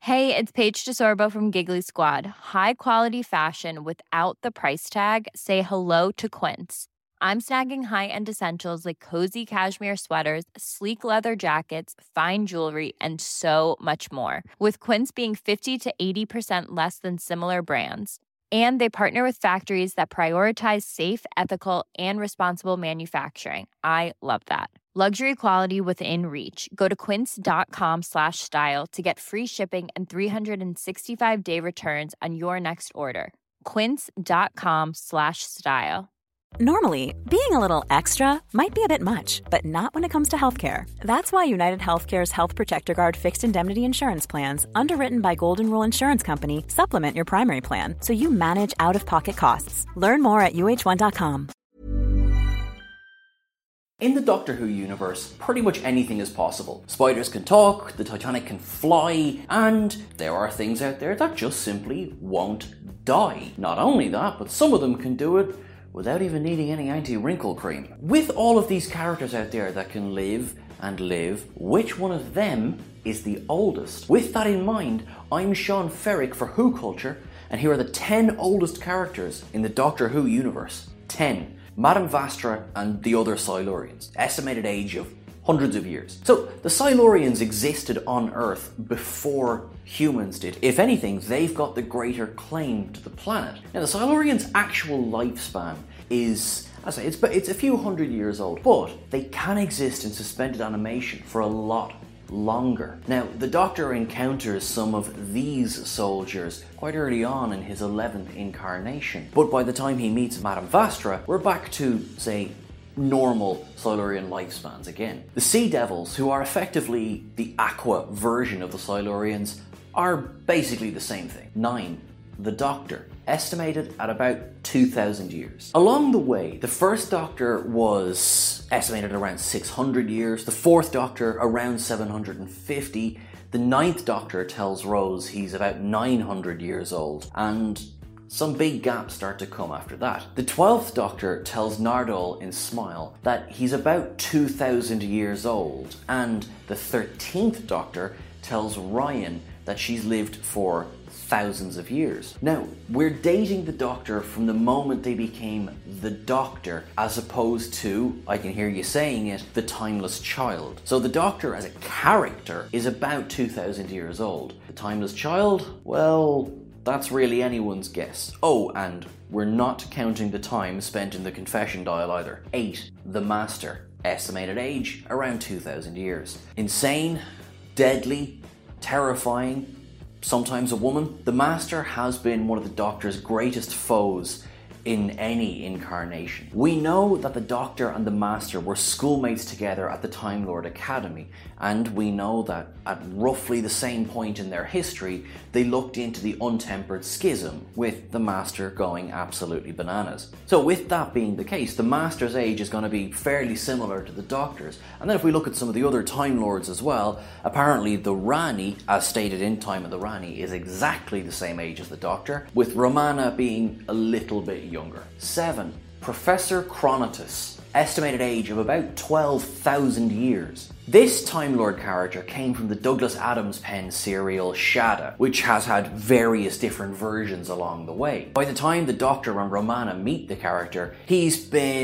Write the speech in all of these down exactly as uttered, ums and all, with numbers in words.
Hey, it's Paige DeSorbo from Giggly Squad. High quality fashion without the price tag. Say hello to Quince. I'm snagging high-end essentials like cozy cashmere sweaters, sleek leather jackets, fine jewelry, and so much more. With Quince being fifty to eighty percent less than similar brands. And they partner with factories that prioritize safe, ethical, and responsible manufacturing. I love that. Luxury quality within reach. Go to quince.com slash style to get free shipping and three sixty-five day returns on your next order. Quince.com slash style. Normally, being a little extra might be a bit much, but not when it comes to healthcare. That's why United Healthcare's Health Protector Guard fixed indemnity insurance plans, underwritten by Golden Rule Insurance Company, supplement your primary plan so you manage out-of-pocket costs. Learn more at U H one dot com. In the Doctor Who universe, pretty much anything is possible. Spiders can talk, the Titanic can fly, and there are things out there that just simply won't die. Not only that, but some of them can do it without even needing any anti-wrinkle cream. With all of these characters out there that can live and live, which one of them is the oldest? With that in mind, I'm Sean Ferrick for Who Culture, and here are the ten oldest characters in the Doctor Who universe. ten. Madame Vastra and the other Silurians, estimated age of hundreds of years. So, the Silurians existed on Earth before humans did. If anything, they've got the greater claim to the planet. Now, the Silurians' actual lifespan is, as I say, it's, it's a few hundred years old, but they can exist in suspended animation for a lot longer. Now, the Doctor encounters some of these soldiers quite early on in his eleventh incarnation, but by the time he meets Madame Vastra, we're back to, say, normal Silurian lifespans again. The Sea Devils, who are effectively the Aqua version of the Silurians, are basically the same thing. nine. The Doctor, estimated at about two thousand years. Along the way, the first Doctor was estimated at around six hundred years, the fourth Doctor around seven hundred fifty, the ninth Doctor tells Rose he's about nine hundred years old, and some big gaps start to come after that. The twelfth Doctor tells Nardole in Smile that he's about two thousand years old, and the thirteenth Doctor tells Ryan that she's lived for thousands of years. Now, we're dating the Doctor from the moment they became the Doctor, as opposed to, I can hear you saying it, the Timeless Child. So the Doctor as a character is about two thousand years old. The Timeless Child, well, that's really anyone's guess. Oh, and we're not counting the time spent in the confession dial either. eight. The Master, estimated age around two thousand years. Insane, deadly, terrifying, sometimes a woman. The Master has been one of the Doctor's greatest foes in any incarnation. We know that the Doctor and the Master were schoolmates together at the Time Lord Academy, and we know that at roughly the same point in their history, they looked into the untempered schism, with the Master going absolutely bananas. So with that being the case, the Master's age is going to be fairly similar to the Doctor's. And then if we look at some of the other Time Lords as well, apparently the Rani, as stated in Time of the Rani, is exactly the same age as the Doctor, with Romana being a little bit younger. seven. Professor Chronotus, estimated age of about twelve thousand years. This Time Lord character came from the Douglas Adams pen serial Shada, which has had various different versions along the way. By the time the Doctor and Romana meet the character, he's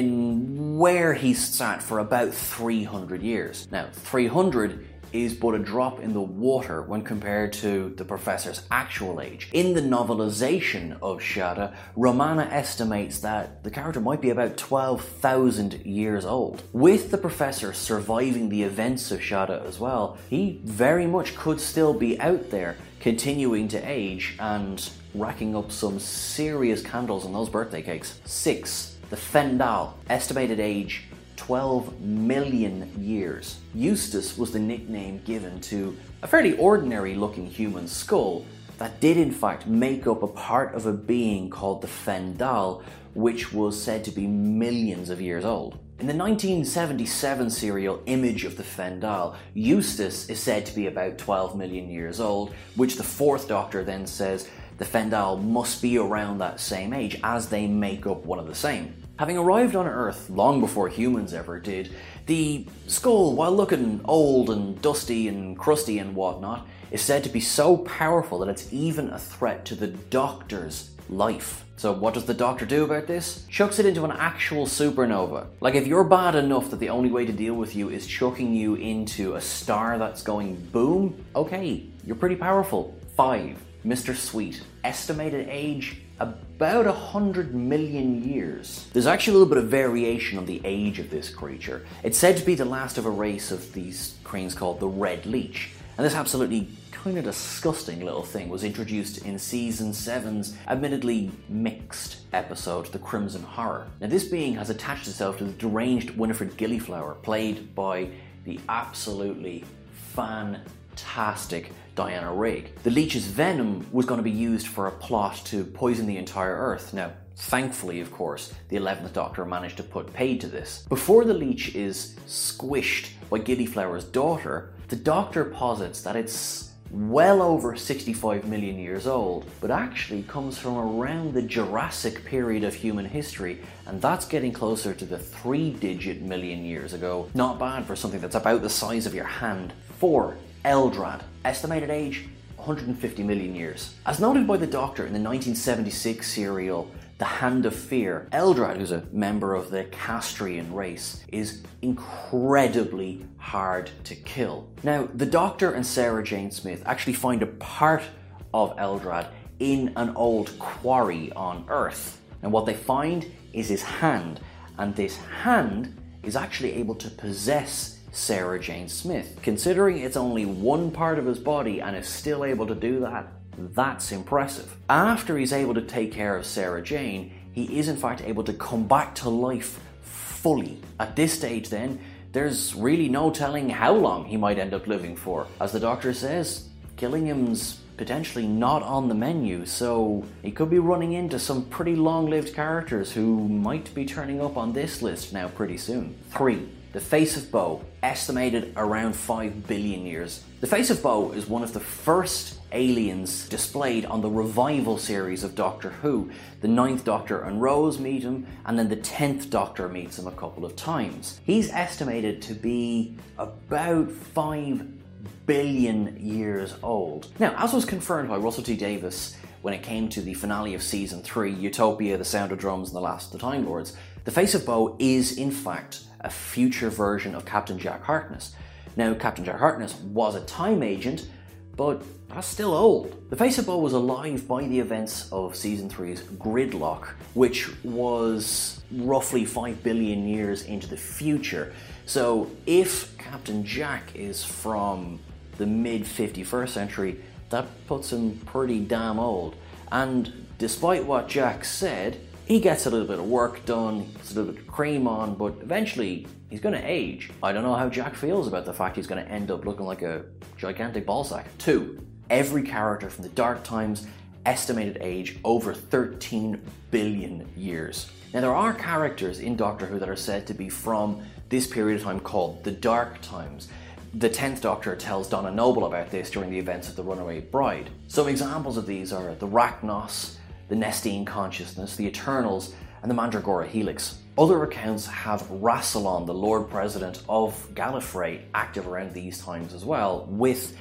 been where he's sat for about three hundred years. Now, three hundred is but a drop in the water when compared to the Professor's actual age. In the novelization of Shada, Romana estimates that the character might be about twelve thousand years old. With the Professor surviving the events of Shada as well, he very much could still be out there, continuing to age and racking up some serious candles on those birthday cakes. six. The Fendal, estimated age twelve million years. Eustace was the nickname given to a fairly ordinary looking human skull that did in fact make up a part of a being called the Fendal, which was said to be millions of years old. In the nineteen seventy-seven serial Image of the Fendal, Eustace is said to be about twelve million years old, which the fourth Doctor then says the Fendal must be around that same age, as they make up one of the same. Having arrived on Earth long before humans ever did, the skull, while looking old and dusty and crusty and whatnot, is said to be so powerful that it's even a threat to the Doctor's life. So what does the Doctor do about this? Chucks it into an actual supernova. Like, if you're bad enough that the only way to deal with you is chucking you into a star that's going boom, okay, you're pretty powerful. Five, Mister Sweet. Estimated age, about a hundred million years. There's actually a little bit of variation on the age of this creature. It's said to be the last of a race of these cranes called the Red Leech. And this absolutely kind of disgusting little thing was introduced in season seven's admittedly mixed episode, The Crimson Horror. Now, this being has attached itself to the deranged Winifred Gillyflower, played by the absolutely fantastic Diana Rigg. The leech's venom was going to be used for a plot to poison the entire Earth. Now, thankfully, of course, the eleventh Doctor managed to put paid to this. Before the leech is squished by Gillyflower's daughter, the Doctor posits that it's well over sixty-five million years old, but actually comes from around the Jurassic period of human history, and that's getting closer to the three-digit million years ago. Not bad for something that's about the size of your hand. Four, Eldrad. Estimated age, one hundred fifty million years. As noted by the Doctor in the nineteen seventy-six serial The Hand of Fear, Eldrad, who's a member of the Castrian race, is incredibly hard to kill. Now, the Doctor and Sarah Jane Smith actually find a part of Eldrad in an old quarry on Earth. And what they find is his hand, and this hand is actually able to possess Sarah Jane Smith. Considering it's only one part of his body and is still able to do that, that's impressive. After he's able to take care of Sarah Jane, he is in fact able to come back to life fully. At this stage then, there's really no telling how long he might end up living for. As the Doctor says, killing him's potentially not on the menu, so he could be running into some pretty long-lived characters who might be turning up on this list now pretty soon. Three, the Face of Bo, estimated around five billion years. The Face of Bo is one of the first aliens displayed on the revival series of Doctor Who. The ninth Doctor and Rose meet him, and then the tenth Doctor meets him a couple of times. He's estimated to be about five billion years old. Now, as was confirmed by Russell T Davies when it came to the finale of season three, Utopia, The Sound of Drums, and The Last of the Time Lords, the Face of Bo is in fact a future version of Captain Jack Harkness. Now, Captain Jack Harkness was a time agent, but that's still old. The Face of Bo was alive by the events of season three's Gridlock, which was roughly five billion years into the future. So if Captain Jack is from the mid fifty-first century, that puts him pretty damn old. And despite what Jack said, he gets a little bit of work done, gets a little bit of cream on, but eventually he's going to age. I don't know how Jack feels about the fact he's going to end up looking like a gigantic ballsack. Two, every character from the Dark Times, estimated age over thirteen billion years. Now, there are characters in Doctor Who that are said to be from this period of time called the Dark Times. The tenth Doctor tells Donna Noble about this during the events of The Runaway Bride. Some examples of these are the Rachnos, the Nestine Consciousness, the Eternals, and the Mandragora Helix. Other accounts have Rassilon, the Lord President of Gallifrey, active around these times as well, with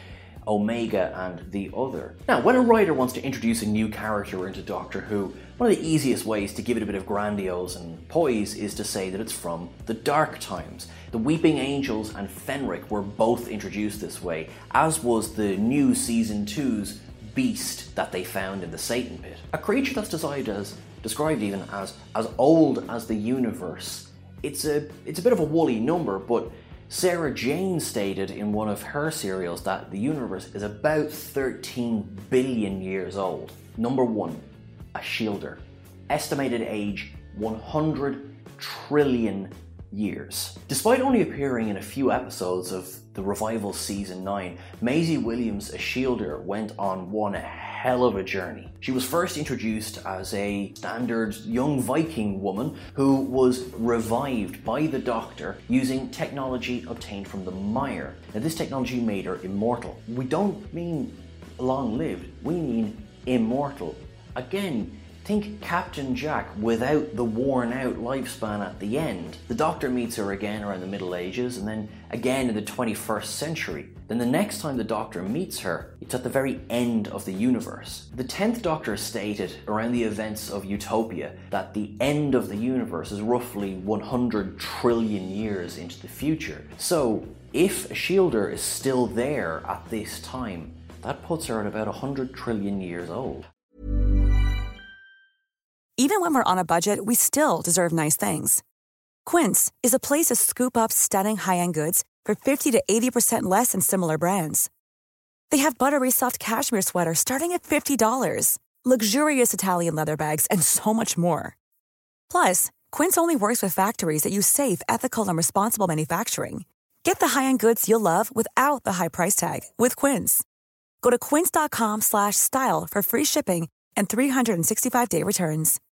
Omega and the Other. Now, when a writer wants to introduce a new character into Doctor Who, one of the easiest ways to give it a bit of grandiose and poise is to say that it's from the Dark Times. The Weeping Angels and Fenric were both introduced this way, as was the new Season two's beast that they found in the Satan Pit. A creature that's described as, described even as, as old as the universe. It's a, it's a bit of a woolly number, but Sarah Jane stated in one of her serials that the universe is about thirteen billion years old. Number one, a Shielder. Estimated age one hundred trillion years. Despite only appearing in a few episodes of the revival season nine, Maisie Williams, a Shielder, went on one hell of a journey. She was first introduced as a standard young Viking woman who was revived by the Doctor using technology obtained from the Mire. Now, this technology made her immortal. We don't mean long-lived, we mean immortal. Again, Think Captain Jack without the worn out lifespan at the end. The Doctor meets her again around the Middle Ages and then again in the twenty-first century. Then the next time the Doctor meets her, it's at the very end of the universe. The tenth Doctor stated around the events of Utopia that the end of the universe is roughly one hundred trillion years into the future. So if Ashildr is still there at this time, that puts her at about one hundred trillion years old. Even when we're on a budget, we still deserve nice things. Quince is a place to scoop up stunning high-end goods for fifty to eighty percent less than similar brands. They have buttery soft cashmere sweaters starting at fifty dollars, luxurious Italian leather bags, and so much more. Plus, Quince only works with factories that use safe, ethical, and responsible manufacturing. Get the high-end goods you'll love without the high price tag with Quince. Go to quince.com slash style for free shipping and three hundred sixty-five day returns.